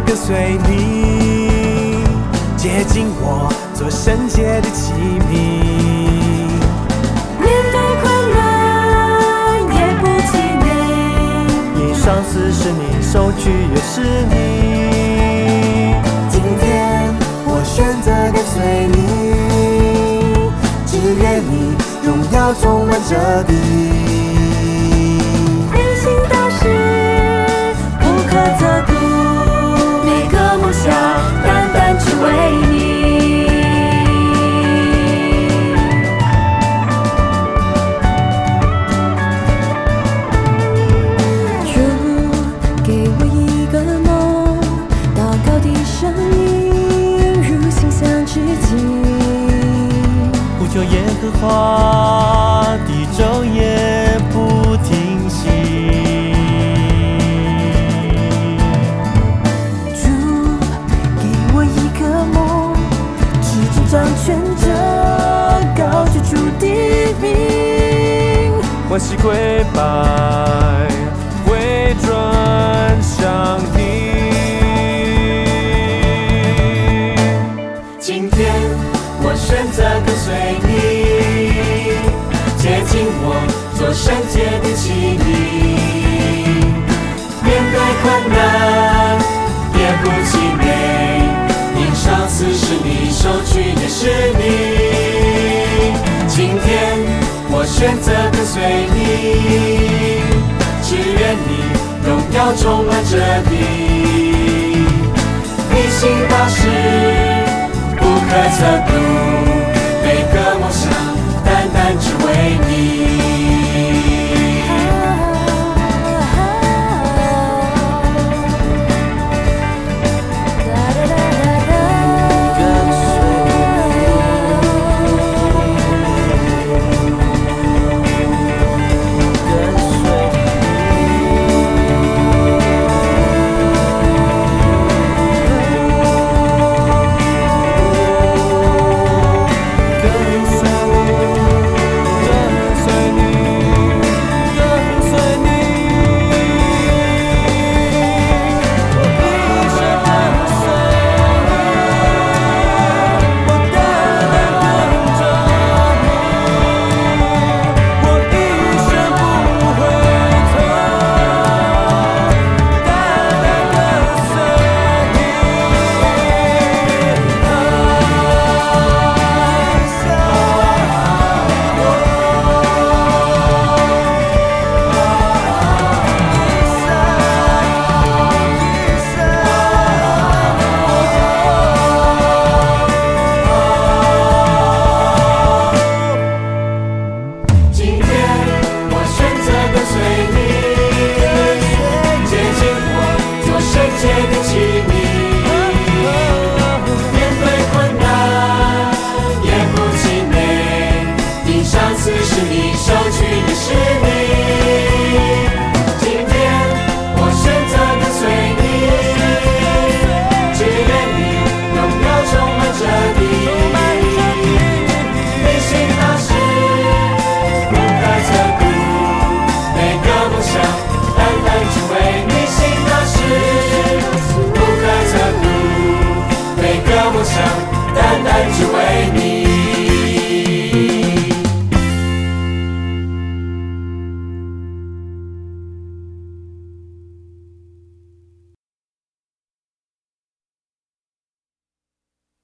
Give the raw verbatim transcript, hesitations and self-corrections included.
跟随你，接近我，做圣洁的器皿。 面对困难也不气馁， 因上司是你，收据也是你。今天我选择跟随你，只愿你荣耀充满这地。 内心大事不可测度，每个梦想单单只为你。主给我一个梦，祷告的声音如心相知己。 呼求耶和华，地昼夜不停息。 主给我一个梦，始终掌权着，高举主的名。 欢喜跪拜，会转向你。今天我选择跟随你，接近我，做圣洁的器皿。面对困难也不气馁，因上司是你，收据也是你。今天我选择跟随你，只愿你荣耀充满这地。你行大事不可测度，每个梦想单单只为你。单单只为你。